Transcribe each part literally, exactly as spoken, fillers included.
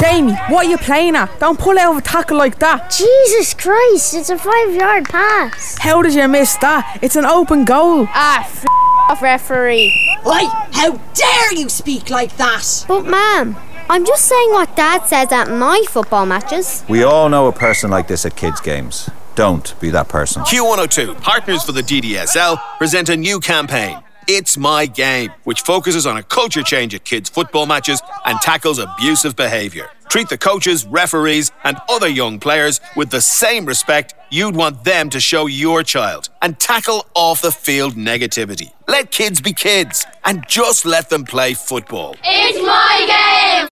Jamie, what are you playing at? Don't pull out of a tackle like that. Jesus Christ, it's a five-yard pass. How did you miss that? It's an open goal. Ah, f*** off, referee. Oi, how dare you speak like that? But ma'am, I'm just saying what Dad says at my football matches. We all know a person like this at kids' games. Don't be that person. Q one oh two, partners for the D D S L, present a new campaign, It's My Game, which focuses on a culture change at kids' football matches and tackles abusive behaviour. Treat the coaches, referees and other young players with the same respect you'd want them to show your child, and tackle off-the-field negativity. Let kids be kids and just let them play football. It's my game!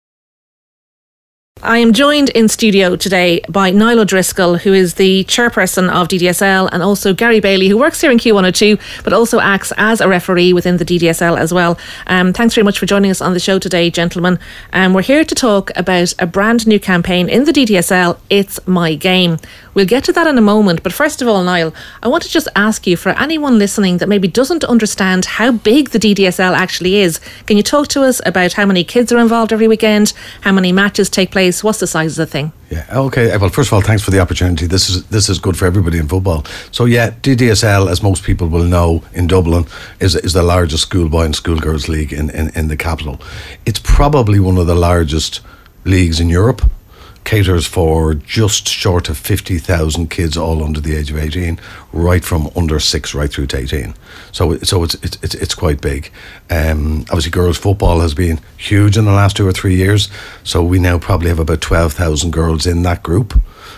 I am joined in studio today by Niall O'Driscoll, who is the chairperson of D D S L, and also Gary Bailey, who works here in Q one oh two, but also acts as a referee within the D D S L as well. Um, thanks very much for joining us on the show today, gentlemen. Um, we're here to talk about a brand new campaign in the D D S L, It's My Game. We'll get to that in a moment, but first of all, Niall, I want to just ask you, for anyone listening that maybe doesn't understand how big the D D S L actually is, can you talk to us about how many kids are involved every weekend, how many matches take place? What's the size of the thing? Yeah, okay. Well, first of all, thanks for the opportunity. This is this is good for everybody in football. So yeah, D D S L, as most people will know, in Dublin, is is the largest schoolboy and schoolgirls league in, in, in the capital. It's probably one of the largest leagues in Europe. Caters for just short of fifty thousand kids, all under the age of eighteen, right from under six right through to eighteen. So, so it's it's it's, it's quite big. Um, obviously, girls' football has been huge in the last two or three years. So we now probably have about twelve thousand girls in that group.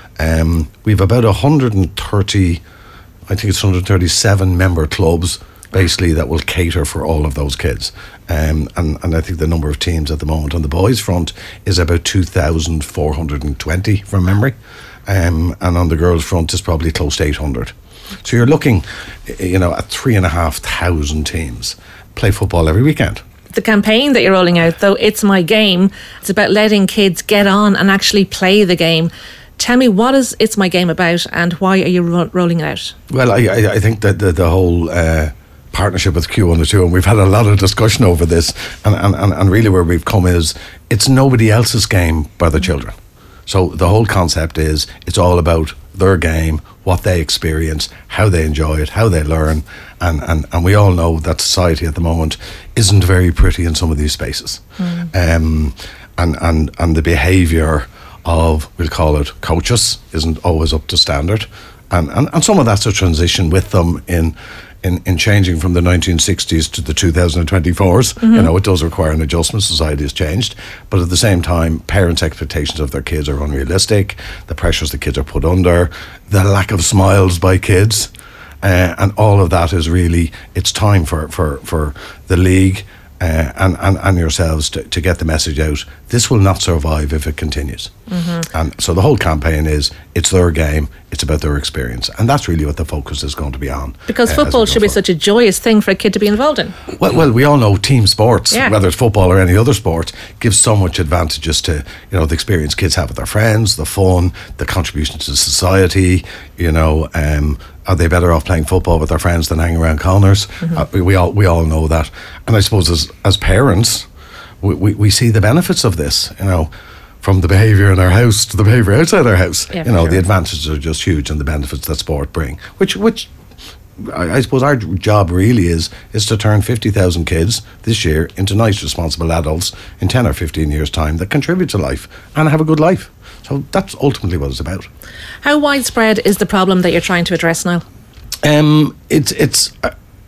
Um, we've about one hundred thirty, I think it's one hundred thirty-seven member clubs, basically, that will cater for all of those kids. Um, and, and I think the number of teams at the moment on the boys' front is about two thousand four hundred twenty from memory. Um, and on the girls' front is probably close to eight hundred. So you're looking, you know, at three and a half thousand teams play football every weekend. The campaign that you're rolling out, though, It's My Game, it's about letting kids get on and actually play the game. Tell me, what is It's My Game about, and why are you ro- rolling it out? Well, I, I, I think that the, the whole uh, partnership with Q one oh two, and we've had a lot of discussion over this, and, and, and really where we've come is it's nobody else's game but the children. So the whole concept is it's all about their game, what they experience, how they enjoy it, how they learn, and, and, and we all know that society at the moment isn't very pretty in some of these spaces. Mm. Um, and, and, and the behaviour of, we'll call it, coaches isn't always up to standard, and, and, and some of that's a transition with them in In, in changing from the nineteen sixties to the two thousand twenty-fours. Mm-hmm. You know, it does require an adjustment. Society has changed. But at the same time, parents' expectations of their kids are unrealistic. The pressures the kids are put under, the lack of smiles by kids, uh, and all of that is really, it's time for, for, for the league uh, and, and, and yourselves to, to get the message out. This will not survive if it continues. Mm-hmm. And so the whole campaign is, it's their game, it's about their experience, and that's really what the focus is going to be on. Because uh, football should be such a joyous thing for a kid to be involved in. Well, well, we all know team sports, yeah. whether it's football or any other sport, gives so much advantages to, you know, the experience kids have with their friends, the fun, the contribution to society. You know, um, are they better off playing football with their friends than hanging around corners? Mm-hmm. Uh, we, we all we all know that, and I suppose as as parents, we, we, we see the benefits of this. You know, from the behaviour in our house to the behaviour outside our house. Yeah, you know, sure. The advantages are just huge, and the benefits that sport bring. Which, which I, I suppose our job really is is to turn fifty thousand kids this year into nice, responsible adults in ten or fifteen years' time that contribute to life and have a good life. So that's ultimately what it's about. How widespread is the problem that you're trying to address now? Um, it's it's. Uh,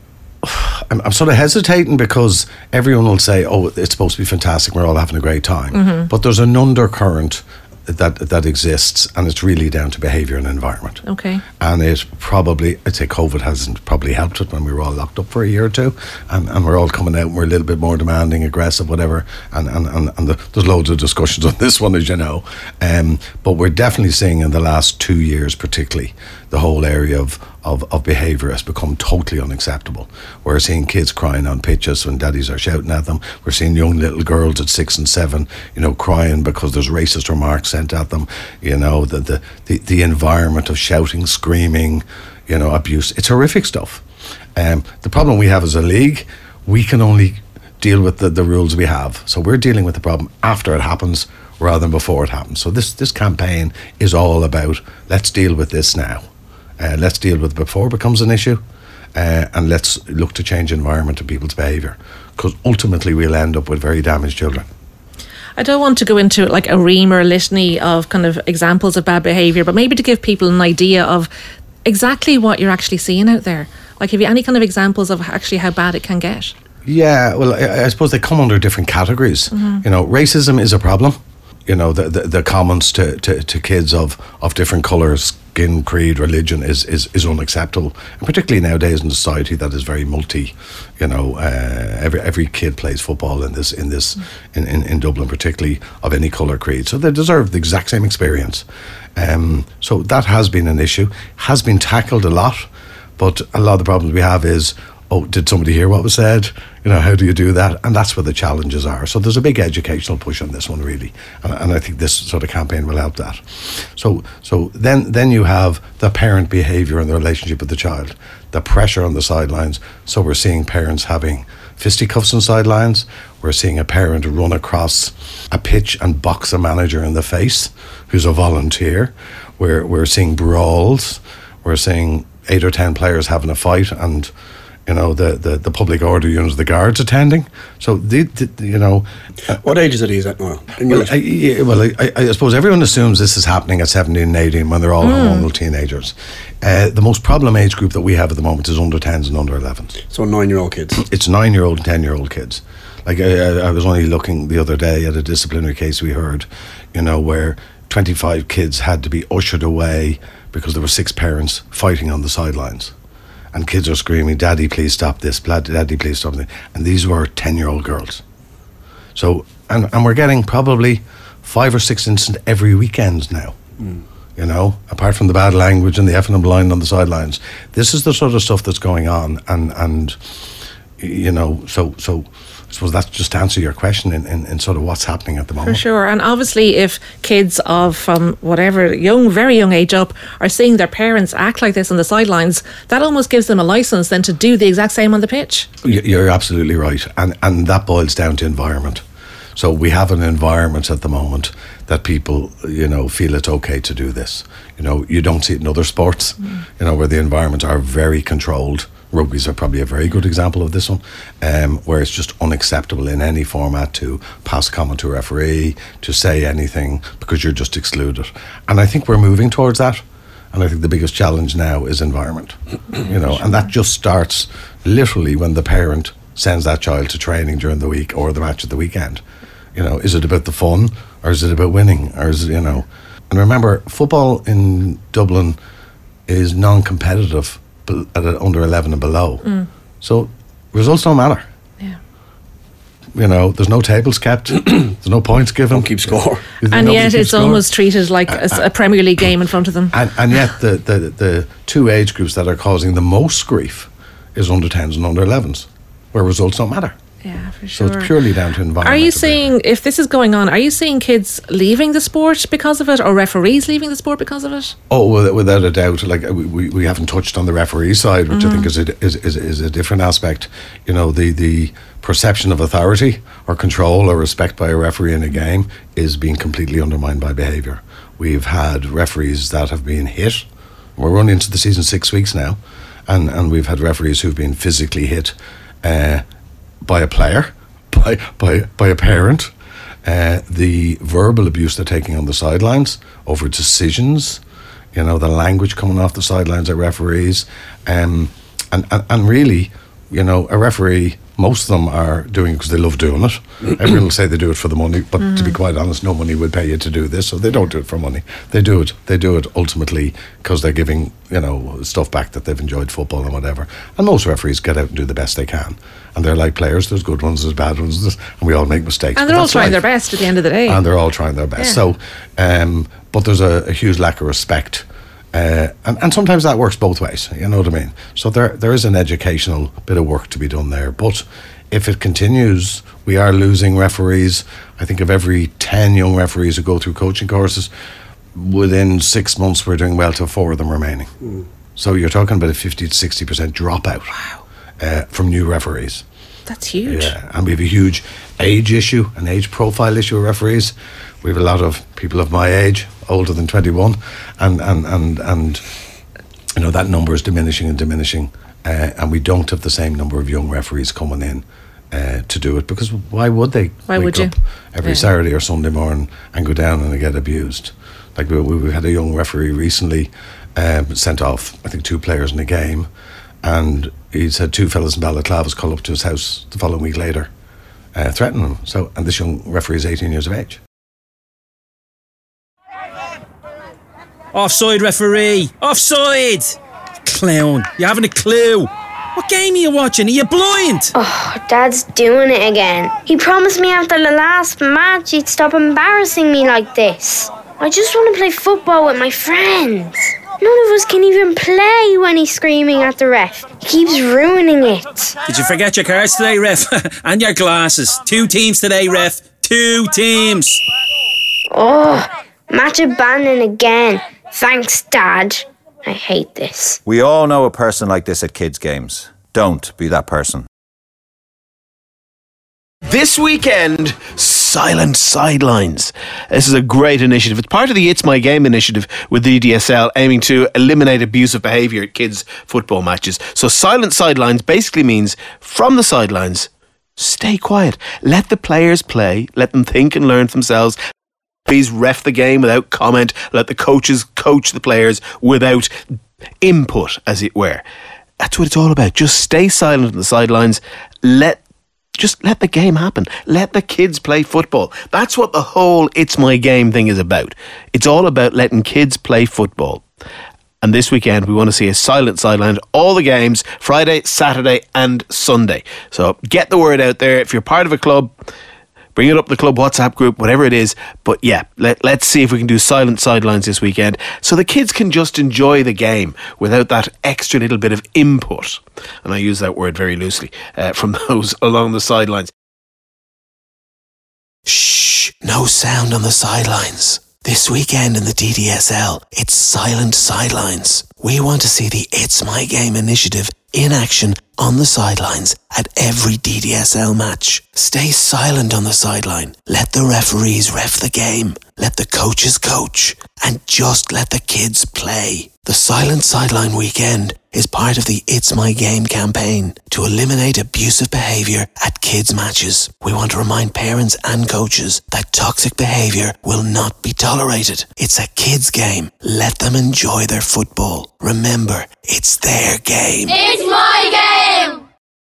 I'm, I'm sort of hesitating because everyone will say, "Oh, it's supposed to be fantastic. We're all having a great time," mm-hmm. but there's an undercurrent that that exists, and it's really down to behaviour and environment. Okay. And it probably, I'd say COVID hasn't probably helped it when we were all locked up for a year or two, and, and we're all coming out and we're a little bit more demanding, aggressive, whatever, and and, and, and the, there's loads of discussions on this one, as you know. Um, but we're definitely seeing in the last two years particularly, the whole area of Of, of behaviour has become totally unacceptable. We're seeing kids crying on pitches when daddies are shouting at them. We're seeing young little girls at six and seven, you know, crying because there's racist remarks sent at them. You know, the the, the, the environment of shouting, screaming, you know, abuse. It's horrific stuff. Um, the problem we have as a league, we can only deal with the, the rules we have. So we're dealing with the problem after it happens, rather than before it happens. So this this campaign is all about, let's deal with this now. Uh, let's deal with it before it becomes an issue, uh, and let's look to change the environment and people's behaviour, because ultimately we'll end up with very damaged children. I don't want to go into like a ream or a litany of kind of examples of bad behaviour, but maybe to give people an idea of exactly what you're actually seeing out there. Like, have you any kind of examples of actually how bad it can get? Yeah, well, I, I suppose they come under different categories. Mm-hmm. You know, racism is a problem. You know, the the, the comments to, to, to kids of, of different colours, skin, creed, religion is, is, is unacceptable. And particularly nowadays in a society that is very multi, you know, uh, every every kid plays football in this in this in, in, in Dublin, particularly of any colour, creed. So they deserve the exact same experience. Um, so that has been an issue, has been tackled a lot, but a lot of the problems we have is, oh, did somebody hear what was said? You know, how do you do that? And that's where the challenges are. So there's a big educational push on this one, really. And, and I think this sort of campaign will help that. So so then, then you have the parent behaviour and the relationship with the child, the pressure on the sidelines. So we're seeing parents having fisticuffs on sidelines. We're seeing a parent run across a pitch and box a manager in the face who's a volunteer. We're, we're seeing brawls. We're seeing eight or ten players having a fight, and you know, the, the, the public order units, the guards attending. So, the, the, you know... Uh, what ages are these at now? Well, I, yeah, well I, I suppose everyone assumes this is happening at seventeen and eighteen when they're all mm. hormonal teenagers. Uh, the most problem age group that we have at the moment is under tens and under elevens. So nine-year-old kids? It's nine-year-old and ten-year-old kids. Like, I, I was only looking the other day at a disciplinary case we heard, you know, where twenty-five kids had to be ushered away because there were six parents fighting on the sidelines. And kids are screaming, "Daddy, please stop this. Daddy, please stop this." And these were ten-year-old girls. So, and, and we're getting probably five or six incidents every weekend now. Mm. You know, apart from the bad language and the effing and blind on the sidelines. This is the sort of stuff that's going on. And, and you know, so... so I suppose that's just to answer your question in, in, in sort of what's happening at the moment. For sure. And obviously if kids of from whatever young, very young age up are seeing their parents act like this on the sidelines, that almost gives them a licence then to do the exact same on the pitch. You're absolutely right. And, and that boils down to environment. So we have an environment at the moment that people, you know, feel it's okay to do this. You know, you don't see it in other sports, mm. you know, where the environments are very controlled. Rugby's are probably a very good example of this one, um, where it's just unacceptable in any format to pass comment to a referee, to say anything, because you're just excluded. And I think we're moving towards that. And I think the biggest challenge now is environment, you know, and that just starts literally when the parent sends that child to training during the week or the match at the weekend. You know, is it about the fun or is it about winning, or is it, you know? And remember, football in Dublin is non-competitive at under eleven and below. Mm. So results don't matter. Yeah. You know, there's no tables kept, there's no points given. Don't keep score. And yet it's score. almost treated like uh, a, a Premier League game in front of them. And, and yet the, the, the two age groups that are causing the most grief is under tens and under elevens, where results don't matter. Yeah, for sure. So it's purely down to environment. Are you seeing, if this is going on, are you seeing kids leaving the sport because of it, or referees leaving the sport because of it? Oh, well, without a doubt. Like we, we haven't touched on the referee side, which mm-hmm. I think is a, is, is is a different aspect. You know, the the perception of authority or control or respect by a referee in a game is being completely undermined by behaviour. We've had referees that have been hit. We're running into the season six weeks now, and and we've had referees who've been physically hit. Uh, by a player, by by by a parent, uh, the verbal abuse they're taking on the sidelines over decisions, you know, the language coming off the sidelines at referees, um, and, and, and really, you know, a referee, most of them are doing it because they love doing it. Everyone will say they do it for the money, but mm. to be quite honest, no money would pay you to do this, so they don't do it for money. They do it, they do it ultimately because they're giving, you know, stuff back that they've enjoyed football and whatever. And most referees get out and do the best they can. And they're like players, there's good ones, there's bad ones, and we all make mistakes. And they're all trying life. their best at the end of the day. And they're all trying their best. Yeah. So, um, but there's a, a huge lack of respect. Uh, and, and sometimes that works both ways, you know what I mean? So there there is an educational bit of work to be done there. But if it continues, we are losing referees. I think of every ten young referees who go through coaching courses, within six months we're doing well to four of them remaining. Mm. So you're talking about a fifty to sixty percent dropout. Wow. Uh, from new referees. That's huge. Yeah, and we have a huge age issue, an age profile issue of referees. we have a lot of people of my age, older than twenty-one, and and and, and you know, that number is diminishing and diminishing, uh, and we don't have the same number of young referees coming in uh, to do it, because why would they why wake would you? up every Yeah. Saturday or Sunday morning and go down and get abused? Like we, we had a young referee recently um, sent off, I think, two players in a game, and he's had two fellas in Balaclavas call up to his house the following week later, uh, threatening him. So, and this young referee is eighteen years of age. Offside, referee! Offside! Clown, you haven't a clue. What game are you watching? Are you blind? Oh, Dad's doing it again. He promised me after the last match he'd stop embarrassing me like this. I just want to play football with my friends. None of us can even play when he's screaming at the ref. He keeps ruining it. Did you forget your cards today, ref? And your glasses. Two teams today, ref. Two teams. Oh, match abandoned again. Thanks, Dad. I hate this. We all know a person like this at kids' games. Don't be that person. This weekend, Silent Sidelines. This is a great initiative. It's part of the It's My Game initiative with the D D S L, aiming to eliminate abusive behaviour at kids' football matches. So Silent Sidelines basically means, from the sidelines, stay quiet. Let the players play. Let them think and learn for themselves. Please ref the game without comment. Let the coaches coach the players without input, as it were. That's what it's all about. Just stay silent on the sidelines. Let Just let the game happen. Let the kids play football. That's what the whole It's My Game thing is about. It's all about letting kids play football. And this weekend, we want to see a silent sideline. All the games, Friday, Saturday and Sunday. So get the word out there. If you're part of a club, bring it up the club WhatsApp group, whatever it is. But yeah, let, let's see if we can do silent sidelines this weekend so the kids can just enjoy the game without that extra little bit of input. And I use that word very loosely, uh, from those along the sidelines. Shh, no sound on the sidelines. This weekend in the D D S L, it's Silent Sidelines. We want to see the It's My Game initiative in action on the sidelines at every D D S L match. Stay silent on the sideline. Let the referees ref the game. Let the coaches coach. And just let the kids play. The Silent Sideline Weekend is part of the It's My Game campaign to eliminate abusive behaviour at kids' matches. We want to remind parents and coaches that toxic behaviour will not be tolerated. It's a kids' game. Let them enjoy their football. Remember, it's their game. It's my game!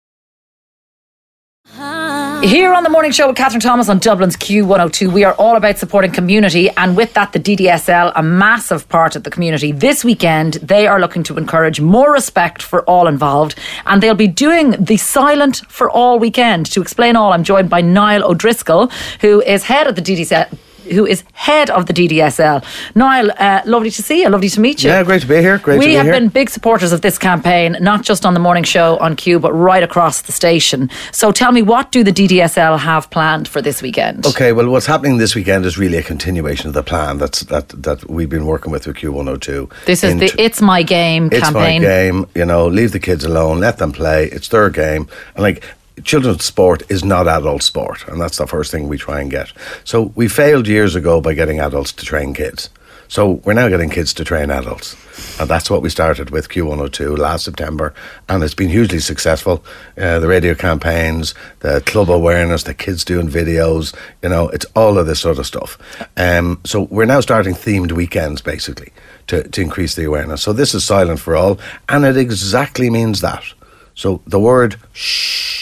Here on the Morning Show with Catherine Thomas on Dublin's Q one oh two, we are all about supporting community, and with that the D D S L, a massive part of the community. This weekend they are looking to encourage more respect for all involved, and they'll be doing the Silent for All weekend. To explain all, I'm joined by Niall O'Driscoll, who is head of the D D S L. Who is head of the D D S L. Niall, uh, lovely to see you, lovely to meet you. Yeah, great to be here. Great we to be have here. been big supporters of this campaign, not just on the morning show on Q, but right across the station. So tell me, what do the D D S L have planned for this weekend? Okay, well, what's happening this weekend is really a continuation of the plan that's that that we've been working with with Q one oh two. This is the It's My Game It's campaign. My Game, you know, leave the kids alone, let them play. It's their game. And like, children's sport is not adult sport, and that's the first thing we try and get. So we failed years ago by getting adults to train kids. So we're now getting kids to train adults, and that's what we started with Q one oh two last September, and it's been hugely successful. Uh, the radio campaigns, the club awareness, the kids doing videos, you know, it's all of this sort of stuff. Um, so we're now starting themed weekends basically to, to increase the awareness. So this is Silent for All, and it exactly means that. So the word shh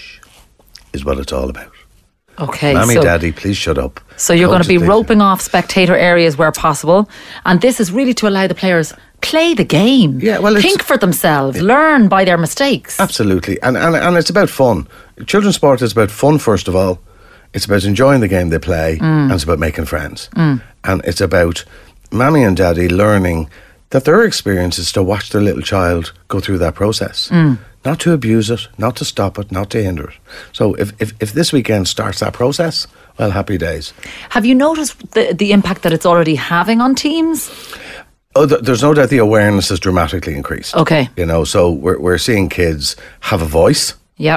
is what it's all about. Okay, Mommy, so, Daddy, please shut up. So you're Go going to to be the- roping off spectator areas where possible, and this is really to allow the players play the game. Yeah, well, it's- think for themselves, learn by their mistakes. Absolutely, and, and and it's about fun. Children's sport is about fun first of all. It's about enjoying the game they play, and it's about making friends. And it's about Mommy and Daddy learning that their experience is to watch their little child go through that process. Not to abuse it, not to stop it, not to hinder it. So if, if, if this weekend starts that process, well, happy days. Have you noticed the, the impact that it's already having on teams? Oh, th- there's no doubt the awareness has dramatically increased. Okay. You know, so we're we're seeing kids have a voice. Yep.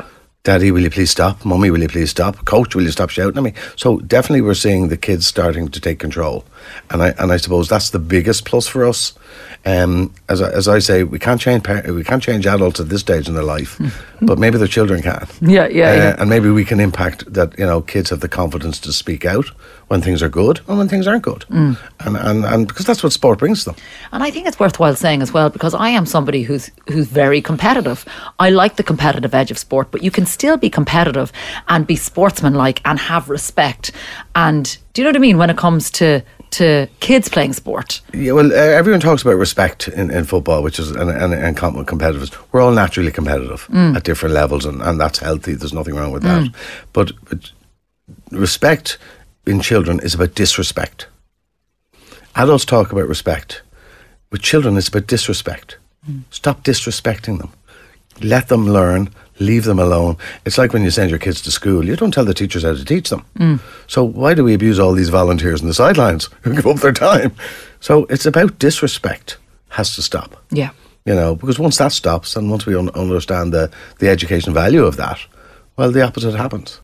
Daddy, will you please stop? Mummy, will you please stop? Coach, will you stop shouting at me? So definitely we're seeing the kids starting to take control. And I and I suppose that's the biggest plus for us. Um, as, I, as I say, we can't change par- we can't change adults at this stage in their life, but maybe their children can. Yeah, yeah, uh, yeah. And maybe we can impact that, you know, kids have the confidence to speak out when things are good and when things aren't good. Mm. And, and, and because that's what sport brings to them. And I think it's worthwhile saying as well, because I am somebody who's who's very competitive. I like the competitive edge of sport, but you can still be competitive and be sportsmanlike and have respect. And do you know what I mean when it comes to to kids playing sport? Yeah, well, uh, everyone talks about respect in, in football, which is and, and, and com- competitiveness. We're all naturally competitive Mm. at different levels, and, and that's healthy. There's nothing wrong with that. Mm. But, but respect in children is about disrespect. Adults talk about respect. With children, it's about disrespect. Mm. Stop disrespecting them. Let them learn. Leave them alone. It's like when you send your kids to school. You don't tell the teachers how to teach them. Mm. So why do we abuse all these volunteers on the sidelines who give up their time? So it's about disrespect. Has to stop. Yeah. You know, because once that stops and once we un- understand the, the education value of that, well, the opposite happens.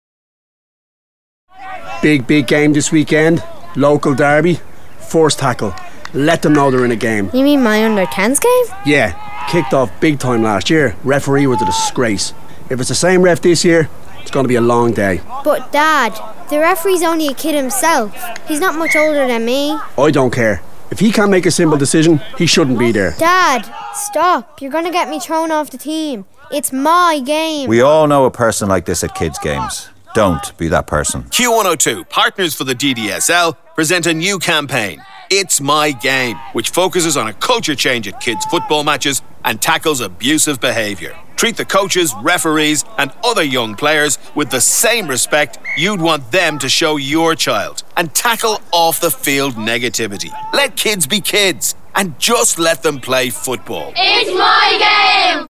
Big, big game this weekend. Local derby. Force tackle. Let them know they're in a game. You mean my under tens game? Yeah, kicked off big time last year. Referee was a disgrace. If it's the same ref this year, it's going to be a long day. But Dad, the referee's only a kid himself. He's not much older than me. I don't care. If he can't make a simple decision, he shouldn't be there. Dad, stop. You're going to get me thrown off the team. It's my game. We all know a person like this at kids' games. Don't be that person. Q one oh two, partners for the D D S L, present a new campaign, It's My Game, which focuses on a culture change at kids' football matches and tackles abusive behaviour. Treat the coaches, referees and other young players with the same respect you'd want them to show your child, and tackle off the field negativity. Let kids be kids and just let them play football. It's my game!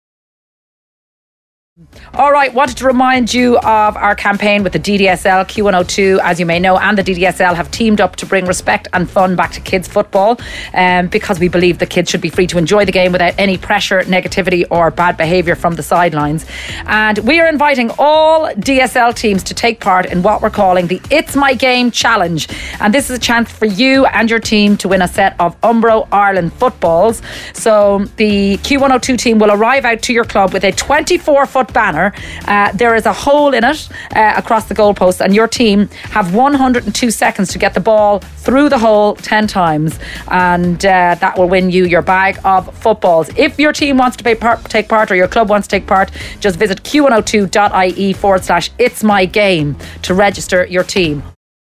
All right, wanted to remind you of our campaign with the D D S L. Q one oh two, as you may know, and the D D S L have teamed up to bring respect and fun back to kids football, um, because we believe the kids should be free to enjoy the game without any pressure, negativity or bad behaviour from the sidelines. And we are inviting all D S L teams to take part in what we're calling the It's My Game Challenge. And this is a chance for you and your team to win a set of Umbro Ireland footballs. So the Q one oh two team will arrive out to your club with a twenty-four foot banner. Uh, there is a hole in it uh, across the goalpost, and your team have one hundred two seconds to get the ball through the hole ten times, and uh, that will win you your bag of footballs. If your team wants to pay part, take part, or your club wants to take part, just visit q one oh two dot I E forward slash it's my game to register your team.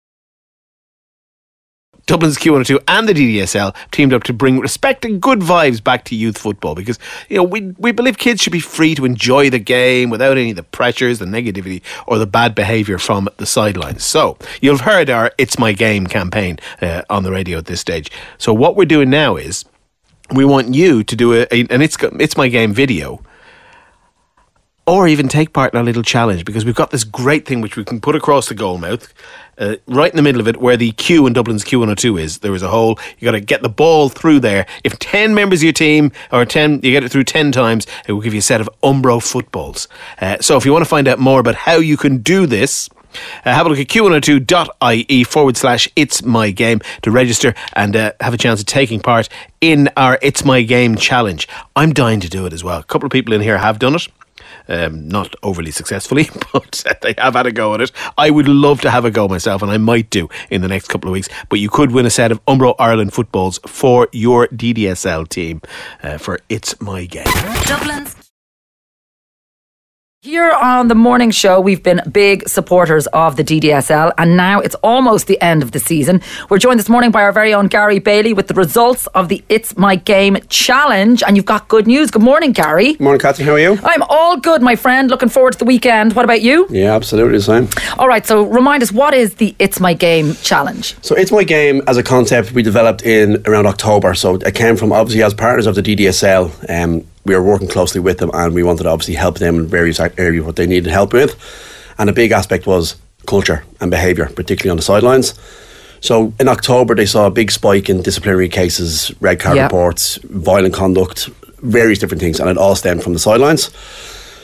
Dublin's Q one oh two and the D D S L teamed up to bring respect and good vibes back to youth football, because, you know, we we believe kids should be free to enjoy the game without any of the pressures, the negativity or the bad behaviour from the sidelines. So you've heard our It's My Game campaign uh, on the radio at this stage. So what we're doing now is we want you to do a, a, an It's, It's My Game video, or even take part in our little challenge, because we've got this great thing which we can put across the goal mouth, uh, right in the middle of it, where the Q in Dublin's Q one oh two is. There is a hole. You got to get the ball through there. If ten members of your team, or ten, you get it through ten times, it will give you a set of Umbro footballs. Uh, so if you want to find out more about how you can do this, Uh, have a look at q one oh two dot I E forward slash It's My Game to register and uh, have a chance of taking part in our It's My Game challenge. I'm dying to do it as well. A couple of people in here have done it. Um, not overly successfully, but they have had a go at it. I would love to have a go myself, and I might do in the next couple of weeks. But you could win a set of Umbro Ireland footballs for your D D S L team uh, for It's My Game. Dublin's Here on the morning show, we've been big supporters of the D D S L, and now it's almost the end of the season. We're joined this morning by our very own Gary Bailey with the results of the It's My Game challenge, and you've got good news. Good morning, Gary. Morning, Catherine. How are you? I'm all good, my friend. Looking forward to the weekend. What about you? Yeah, absolutely the same. All right, so remind us, what is the It's My Game challenge? So It's My Game as a concept we developed in around October. So it came from, obviously, as partners of the D D S L. Um, we were working closely with them, and we wanted to obviously help them in various areas what they needed help with. And a big aspect was culture and behaviour, particularly on the sidelines. So in October they saw a big spike in disciplinary cases, red card yep. reports, violent conduct, various different things, and it all stemmed from the sidelines.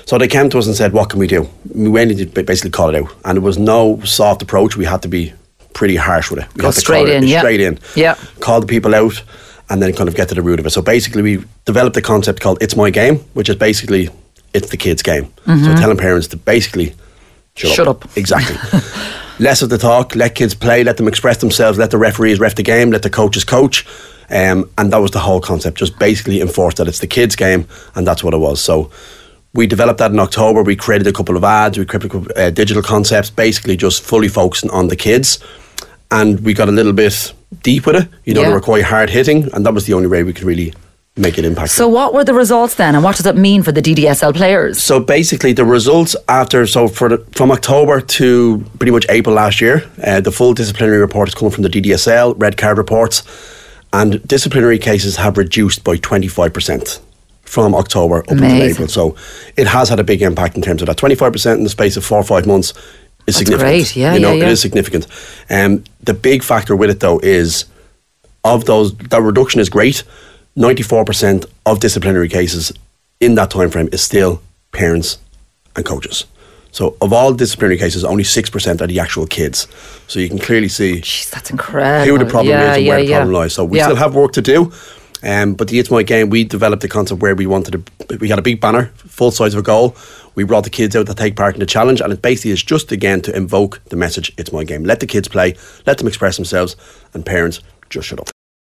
So they came to us and said, what can we do? We went in to basically call it out. And there was no soft approach. We had to be pretty harsh with it. We Go had to straight call it in, yeah. straight in. Yeah. Call the people out and then kind of get to the root of it. So basically we developed a concept called It's My Game, which is basically it's the kids' game. Mhm. So telling parents to basically shut, Shut up. up. Exactly. Less of the talk, let kids play, let them express themselves, let the referees ref the game, let the coaches coach. Um, and that was the whole concept, just basically enforce that it's the kids' game, and that's what it was. So we developed that in October. We created a couple of ads, we created a couple, uh, digital concepts, basically just fully focusing on the kids. And we got a little bit deep with it. You know, Yeah. they were quite hard hitting, and that was the only way we could really make it impact. So what were the results then, and what does it mean for the D D S L players? So basically, the results after so for the, from October to pretty much April last year, uh, the full disciplinary report is coming from the D D S L red card reports, and disciplinary cases have reduced by twenty-five percent from October up Amazing. until April. So it has had a big impact in terms of that. twenty-five percent in the space of four or five months is That's significant. great. Yeah, you know, yeah, yeah. it is significant. Um, the big factor with it though is of those that reduction is great. ninety-four percent of disciplinary cases in that time frame is still parents and coaches. So of all disciplinary cases, only six percent are the actual kids. So you can clearly see Jeez, that's incredible. who the problem yeah, is and yeah, where the yeah. problem lies. So we Yeah. still have work to do. Um, but the It's My Game, we developed a concept where we wanted to, we had a big banner, full size of a goal. We brought the kids out to take part in the challenge, and it basically is just again to invoke the message, It's My Game. Let the kids play, let them express themselves, and parents, just shut up.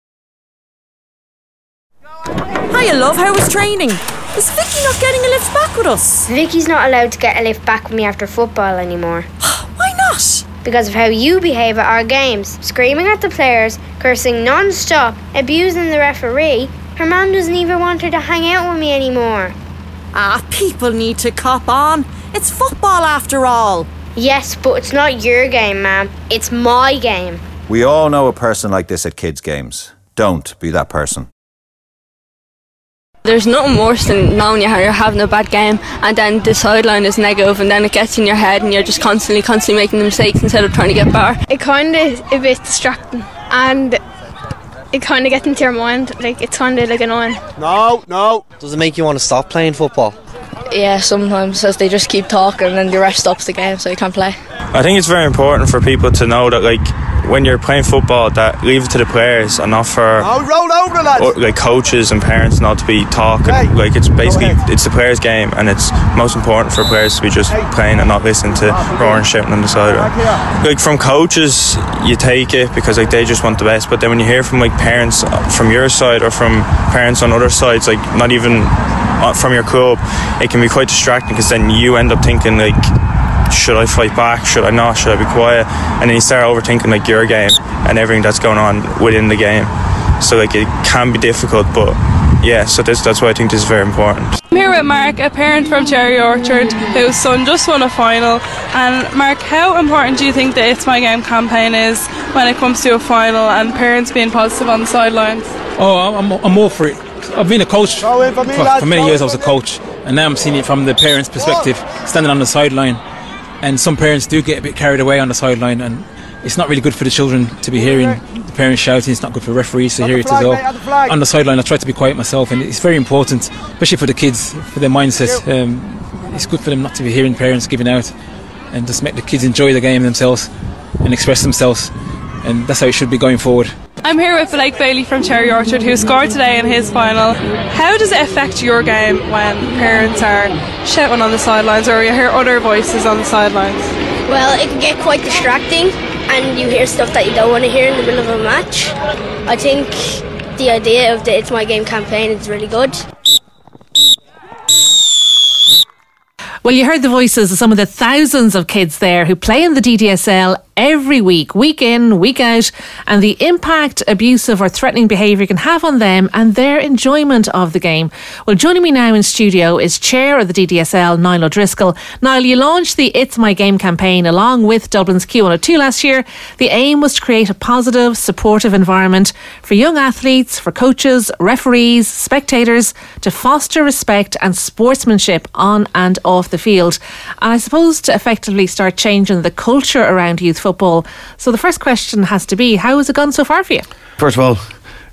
Hiya, love. How was training? Is Vicky not getting a lift back with us? Vicky's not allowed to get a lift back with me after football anymore. Why not? Because of how you behave at our games. Screaming at the players, cursing non-stop, abusing the referee. Her mum doesn't even want her to hang out with me anymore. Ah, people need to cop on. It's football after all. Yes, but it's not your game, ma'am. It's my game. We all know a person like this at kids' games. Don't be that person. There's nothing worse than knowing you're having a bad game and then the sideline is negative and then it gets in your head and you're just constantly, constantly making the mistakes instead of trying to get better. It kind of is a bit distracting and it kind of gets into your mind. Like, it's kind of like annoying. No, no. Does it make you want to stop playing football? Yeah, sometimes as they just keep talking and then the ref stops the game so you can't play. I think it's very important for people to know that, like, when you're playing football, that leave it to the players and not for Oh, roll over the lads. or, like coaches and parents not to be talking. Hey, like it's basically it's the players' game, and it's most important for players to be just playing and not listening to roaring and shouting on the sideline. Like from coaches, you take it because like they just want the best. But then when you hear from like parents from your side or from parents on other sides, like not even from your club, it can be quite distracting because then you end up thinking like, should I fight back? Should I not? Should I be quiet? And then you start overthinking like your game and everything that's going on within the game. So like it can be difficult, but yeah. So this, that's why I think this is very important. I'm here with Mark, a parent from Cherry Orchard whose son just won a final. And Mark, how important do you think the It's My Game campaign is when it comes to a final and parents being positive on the sidelines? Oh, I'm, I'm all for it. I've been a coach for, for many years. I was a coach, and now I'm seeing it from the parents' perspective, standing on the sideline. And some parents do get a bit carried away on the sideline, and it's not really good for the children to be hearing the parents shouting. It's not good for referees to hear it as well. On the sideline, I try to be quiet myself, and it's very important, especially for the kids, for their mindset. Um, it's good for them not to be hearing parents giving out, and just make the kids enjoy the game themselves and express themselves. And that's how it should be going forward. I'm here with Blake Bailey from Cherry Orchard who scored today in his final. How does it affect your game when parents are shouting on the sidelines or you hear other voices on the sidelines? Well, it can get quite distracting and you hear stuff that you don't want to hear in the middle of a match. I think the idea of the It's My Game campaign is really good. Well, you heard the voices of some of the thousands of kids there who play in the D D S L every week, week in, week out, and the impact abusive or threatening behaviour can have on them and their enjoyment of the game. Well, joining me now in studio is Chair of the D D S L, Niall O'Driscoll. Niall, you launched the It's My Game campaign along with Dublin's Q one oh two last year. The aim was to create a positive, supportive environment for young athletes, for coaches, referees, spectators, to foster respect and sportsmanship on and off the field. And I suppose to effectively start changing the culture around youth football. So the first question has to be, how has it gone so far for you? First of all,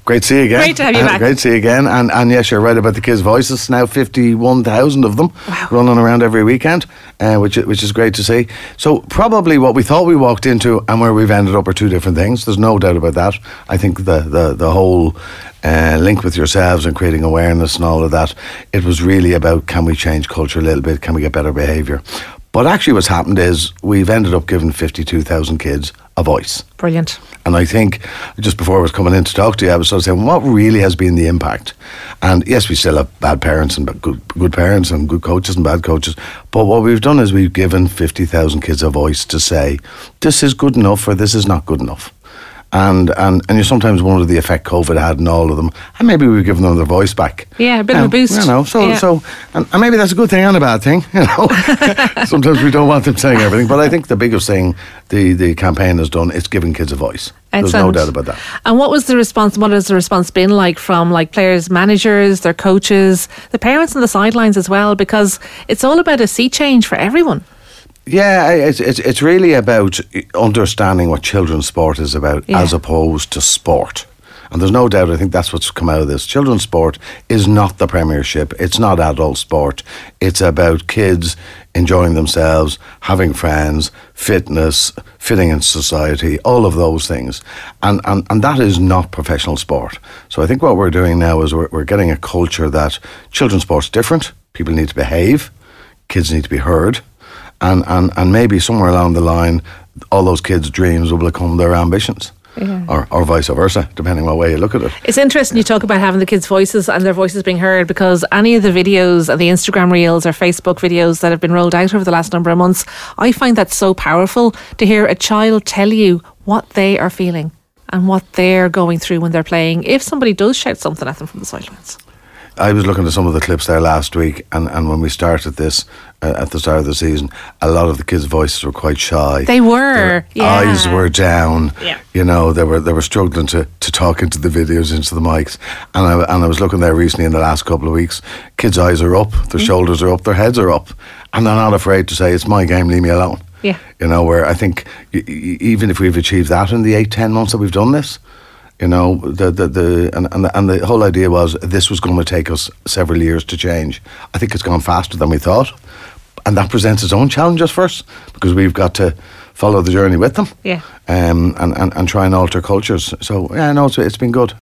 Great to see you again. Great to have you Uh, back. Great to see you again. And, and yes, you're right about the kids' voices. Now fifty-one thousand of them running around every weekend, uh, which, which is great to see. So probably what we thought we walked into and where we've ended up are two different things. There's no doubt about that. I think the, the, the whole uh, link with yourselves and creating awareness and all of that, it was really about, can we change culture a little bit? Can we get better behaviour? But actually what's happened is we've ended up giving fifty-two thousand kids a voice. Brilliant. And I think, just before I was coming in to talk to you, I was sort of saying, what really has been the impact? And yes, we still have bad parents and good, good parents and good coaches and bad coaches. But what we've done is we've given fifty thousand kids a voice to say, this is good enough or this is not good enough. And, and and you sometimes wonder the effect COVID had on all of them. And maybe we've given them their voice back. Yeah, a bit you of know, a boost. You know, so, Yeah. so and, and maybe that's a good thing and a bad thing. You know, sometimes we don't want them saying everything. But I think the biggest thing the, the campaign has done is giving kids a voice. There's no Excellent. doubt about that. And what was the response? What has the response been like from like players, managers, their coaches, the parents on the sidelines as well? Because it's all about a sea change for everyone. Yeah, it's it's it's really about understanding what children's sport is about, Yeah. as opposed to sport. And there's no doubt, I think that's what's come out of this. Children's sport is not the Premiership. It's not adult sport. It's about kids enjoying themselves, having friends, fitness, fitting in society, all of those things. And, and, and that is not professional sport. So I think what we're doing now is we're, we're getting a culture that children's sport's different. People need to behave. Kids need to be heard. And, and, and maybe somewhere along the line, all those kids' dreams will become their ambitions. Yeah. Or, or vice versa, depending on what way you look at it. It's interesting you talk about having the kids' voices and their voices being heard, because any of the videos and the Instagram reels or Facebook videos that have been rolled out over the last number of months, I find that so powerful to hear a child tell you what they are feeling and what they're going through when they're playing, if somebody does shout something at them from the sidelines. I was looking at some of the clips there last week, and, and when we started this uh, at the start of the season, a lot of the kids' voices were quite shy. They were, Their yeah. eyes were down. Yeah. You know, they were they were struggling to, to talk into the videos, into the mics. And I and I was looking there recently in the last couple of weeks. Kids' eyes are up, their Mm. shoulders are up, their heads are up, and they're not afraid to say, "It's my game, leave me alone." Yeah. You know, where I think y- y- even if we've achieved that in the eight, ten months that we've done this, you know, the the, the and, and the and the whole idea was this was going to take us several years to change. I think it's gone faster than we thought, and that presents its own challenges for us, because we've got to follow the journey with them, Yeah. um, and, and and try and alter cultures. So yeah, no, it's, it's been good.